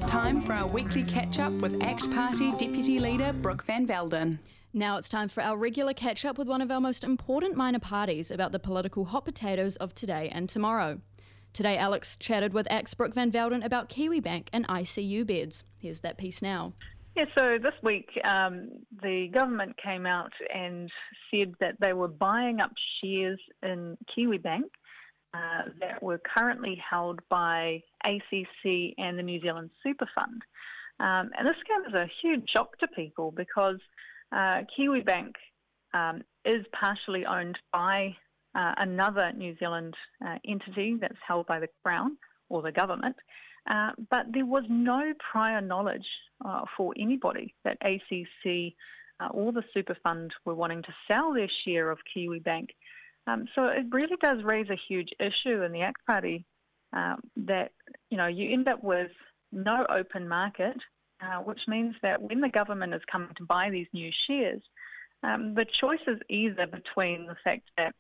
time for our weekly catch-up with ACT Party Deputy Leader Brooke Van Velden. Now it's time for our regular catch-up with one of our most important minor parties about the political hot potatoes of today and tomorrow. Today Alex chatted with ACT's Brooke Van Velden about Kiwibank and ICU beds. Here's that piece now. Yeah, so this week the government came out and said that they were buying up shares in Kiwibank that were currently held by ACC and the New Zealand Super Fund. And this came as a huge shock to people because Kiwibank is partially owned by another New Zealand entity that's held by the Crown or the government, but there was no prior knowledge for anybody that ACC or the Super Fund were wanting to sell their share of Kiwibank. So it really does raise a huge issue in the ACT Party that, you end up with no open market, which means that when the government is coming to buy these new shares, the choice is either between the fact that,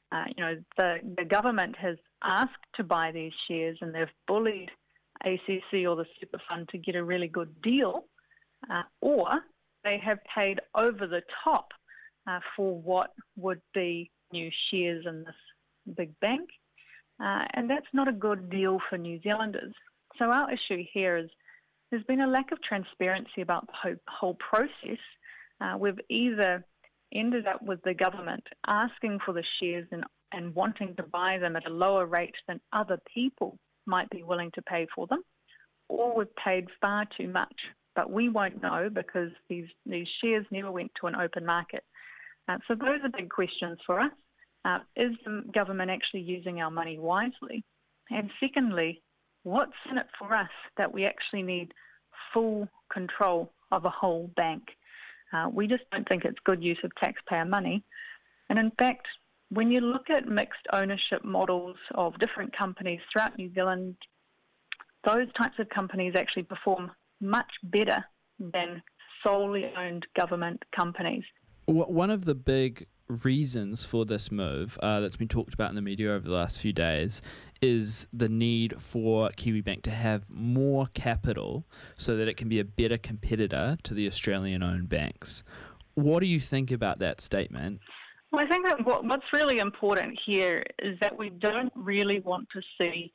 the government has asked to buy these shares and they've bullied ACC or the Super Fund to get a really good deal, or they have paid over the top for what would be new shares in this big bank, and that's not a good deal for New Zealanders. So our issue here is there's been a lack of transparency about the whole process. We've either ended up with the government asking for the shares and wanting to buy them at a lower rate than other people might be willing to pay for them, or we've paid far too much. But we won't know because these shares never went to an open market. So those are big questions for us. Is the government actually using our money wisely? And secondly, what's in it for us that we actually need full control of a whole bank? We just don't think it's good use of taxpayer money. And in fact, when you look at mixed ownership models of different companies throughout New Zealand, those types of companies actually perform much better than solely owned government companies. One of the big reasons for this move that's been talked about in the media over the last few days is the need for Kiwibank to have more capital so that it can be a better competitor to the Australian-owned banks. What do you think about that statement? Well, I think that what's really important here is that we don't really want to see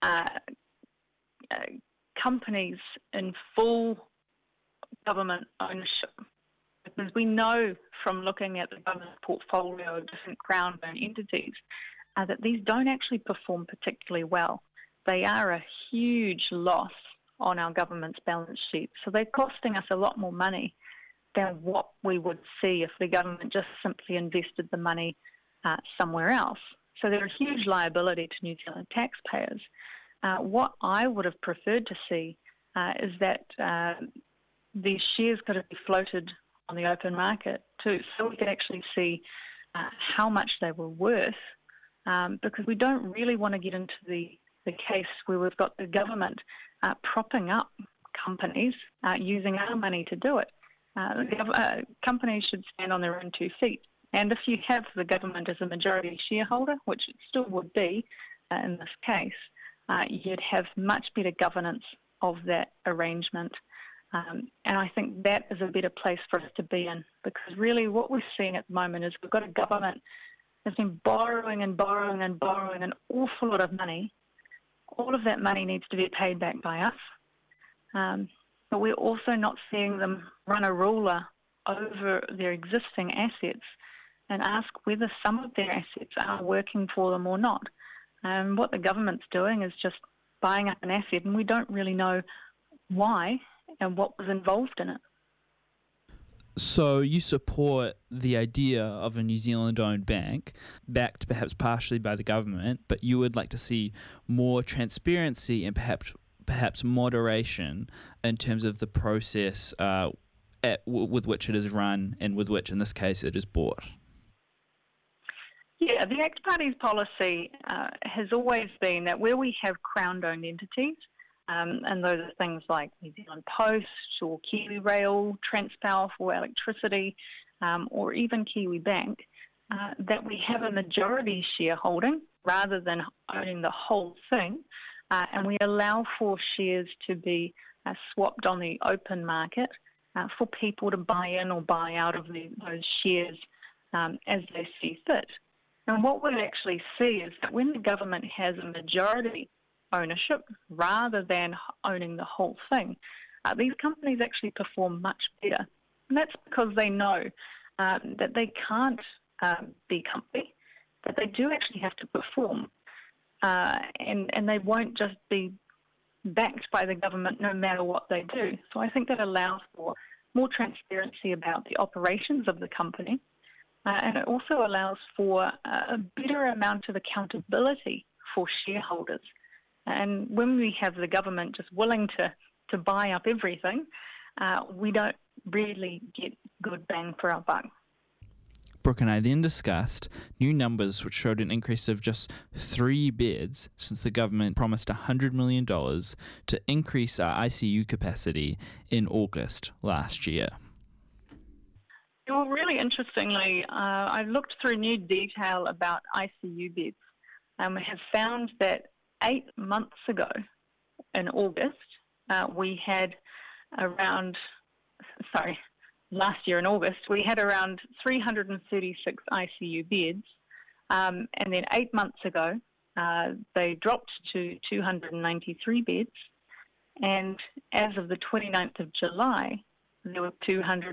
companies in full government ownership, because we know from looking at the government portfolio of different Crown-owned entities that these don't actually perform particularly well. They are a huge loss on our government's balance sheet, so they're costing us a lot more money than what we would see if the government just simply invested the money somewhere else. So they're a huge liability to New Zealand taxpayers. What I would have preferred to see is that these shares could have been floated on the open market too, so we could actually see how much they were worth, because we don't really want to get into the case where we've got the government propping up companies using our money to do it. Companies should stand on their own 2 feet. And if you have the government as a majority shareholder, which it still would be in this case, you'd have much better governance of that arrangement. And I think that is a better place for us to be in, because really what we're seeing at the moment is we've got a government that's been borrowing and borrowing and borrowing an awful lot of money. All of that money needs to be paid back by us. But we're also not seeing them run a ruler over their existing assets and ask whether some of their assets are working for them or not. What the government's doing is just buying up an asset, and we don't really know why and what was involved in it. So you support the idea of a New Zealand-owned bank, backed perhaps partially by the government, but you would like to see more transparency and perhaps moderation in terms of the process with which it is run and with which, in this case, it is bought. Yeah, the ACT Party's policy has always been that where we have Crown-owned entities, and those are things like New Zealand Post or KiwiRail, Transpower for electricity, or even Kiwibank, that we have a majority shareholding rather than owning the whole thing, and we allow for shares to be swapped on the open market for people to buy in or buy out of those shares as they see fit. And what we'll actually see is that when the government has a majority ownership rather than owning the whole thing, these companies actually perform much better. And that's because they know that they can't be company, that they do actually have to perform. And they won't just be backed by the government no matter what they do. So I think that allows for more transparency about the operations of the company, and it also allows for a better amount of accountability for shareholders. And when we have the government just willing to buy up everything, we don't really get good bang for our buck. Brooke and I then discussed new numbers which showed an increase of just 3 beds since the government promised $100 million to increase our ICU capacity in August last year. Well, really interestingly, I looked through new detail about ICU beds and we have found that 8 months ago in August, we had last year in August, we had around 336 ICU beds, and then 8 months ago, they dropped to 293 beds, and as of the 29th of July, there were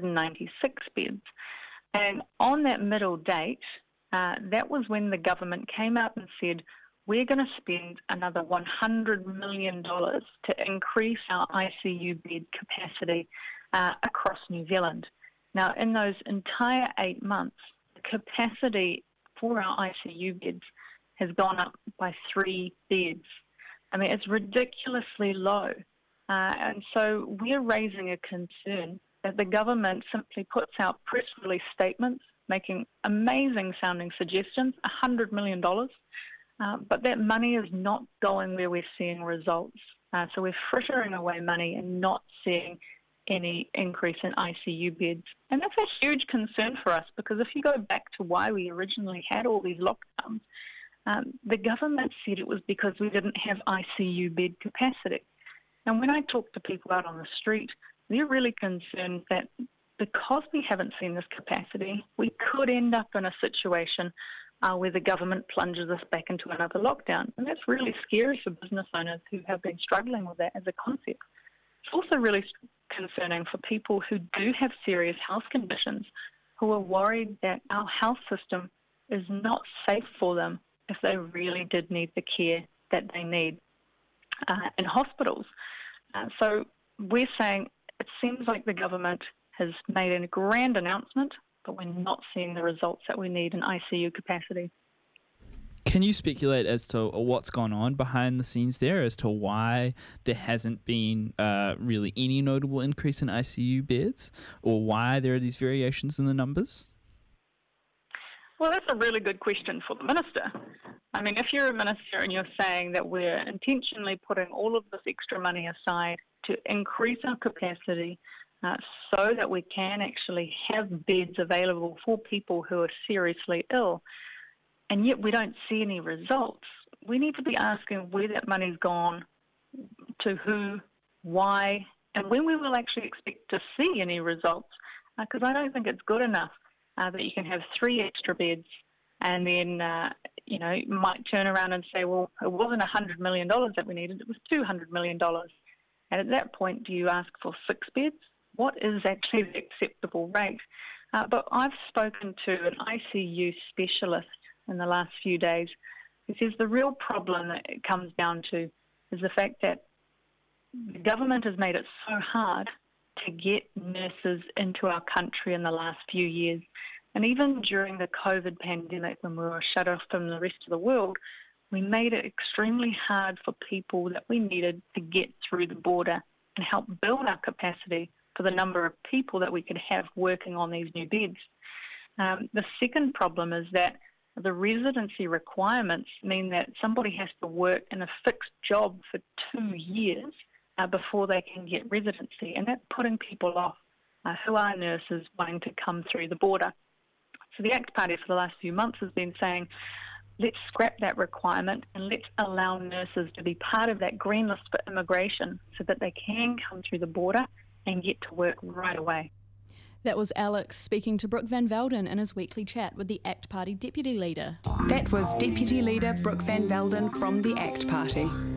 296 beds. And on that middle date, that was when the government came out and said, we're going to spend another $100 million to increase our ICU bed capacity across New Zealand. Now, in those entire 8 months, the capacity for our ICU beds has gone up by 3 beds. I mean, it's ridiculously low. And so we're raising a concern that the government simply puts out press release statements, making amazing sounding suggestions, $100 million, but that money is not going where we're seeing results. So we're frittering away money and not seeing any increase in ICU beds. And that's a huge concern for us because if you go back to why we originally had all these lockdowns, the government said it was because we didn't have ICU bed capacity. And when I talk to people out on the street, they're really concerned that because we haven't seen this capacity, we could end up in a situation where the government plunges us back into another lockdown. And that's really scary for business owners who have been struggling with that as a concept. It's also really concerning for people who do have serious health conditions, who are worried that our health system is not safe for them if they really did need the care that they need in hospitals. So we're saying it seems like the government has made a grand announcement, but we're not seeing the results that we need in ICU capacity. Can you speculate as to what's gone on behind the scenes there, as to why there hasn't been really any notable increase in ICU beds, or why there are these variations in the numbers? Well, that's a really good question for the minister. I mean, if you're a minister and you're saying that we're intentionally putting all of this extra money aside to increase our capacity so that we can actually have beds available for people who are seriously ill, and yet we don't see any results, we need to be asking where that money's gone, to who, why, and when we will actually expect to see any results, because I don't think it's good enough that you can have 3 extra beds and then, you might turn around and say, well, it wasn't $100 million that we needed, it was $200 million. And at that point, do you ask for 6 beds? What is actually the acceptable rate? But I've spoken to an ICU specialist in the last few days who says the real problem that it comes down to is the fact that the government has made it so hard to get nurses into our country in the last few years. And even during the COVID pandemic, when we were shut off from the rest of the world, we made it extremely hard for people that we needed to get through the border and help build our capacity for the number of people that we could have working on these new beds. The second problem is that the residency requirements mean that somebody has to work in a fixed job for 2 years before they can get residency, and that's putting people off who are nurses wanting to come through the border. So the ACT Party for the last few months has been saying, let's scrap that requirement and let's allow nurses to be part of that green list for immigration so that they can come through the border and get to work right away. That was Alex speaking to Brooke Van Velden in his weekly chat with the ACT Party Deputy Leader. That was Deputy Leader Brooke Van Velden from the ACT Party.